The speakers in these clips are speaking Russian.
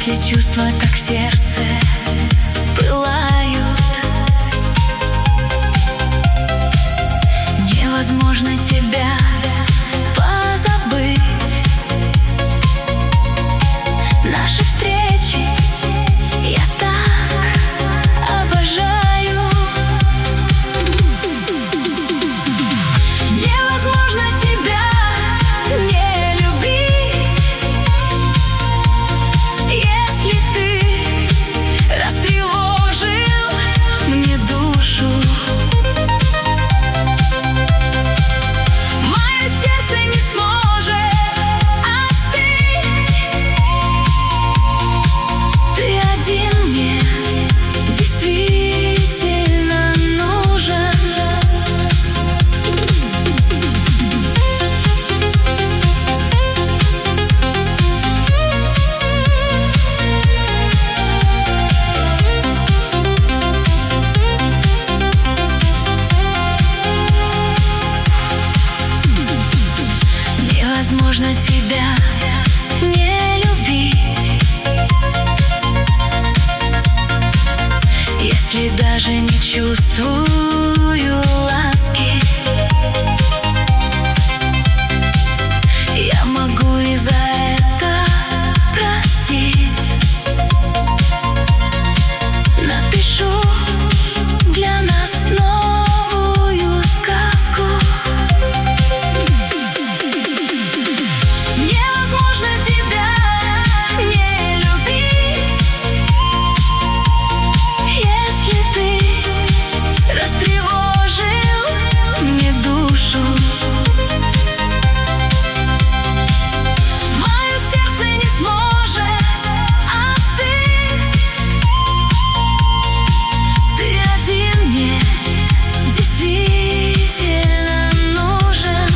Эти чувства так в сердце пылают. Невозможно тебя позабыть. Наши встречи я так обожаю. Невозможно тебя не любить, если ты растревожил мне душу. Мое сердце не сможет остыть. Ты один мне действительно нужен. Невозможно тебя не любить, если даже не чувствую ласки. Я могу и за это простить. Напишу для нас новую сказку. Невозможно тебя не любить, если ты растревожил мне душу. Мое сердце не сможет остыть. Ты один мне действительно нужен.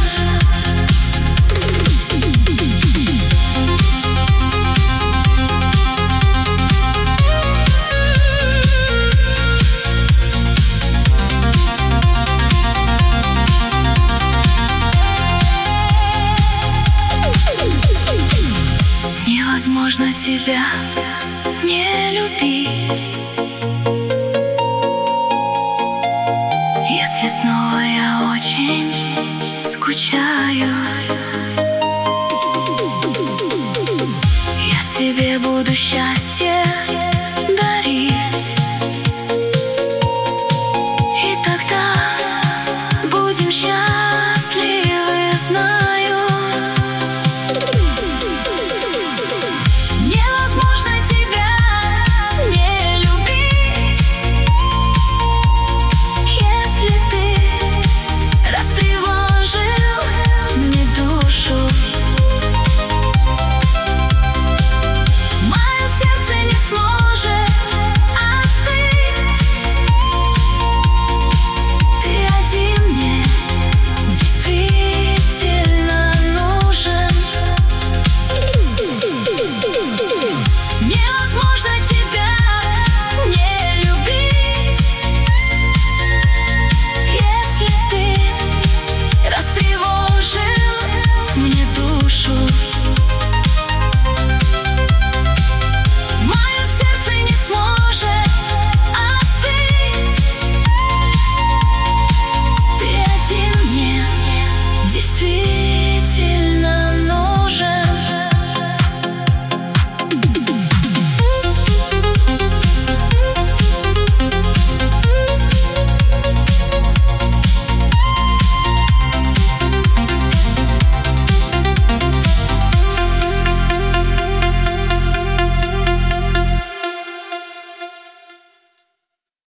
Невозможно тебя не любить, если снова я очень скучаю. Я тебе буду счастье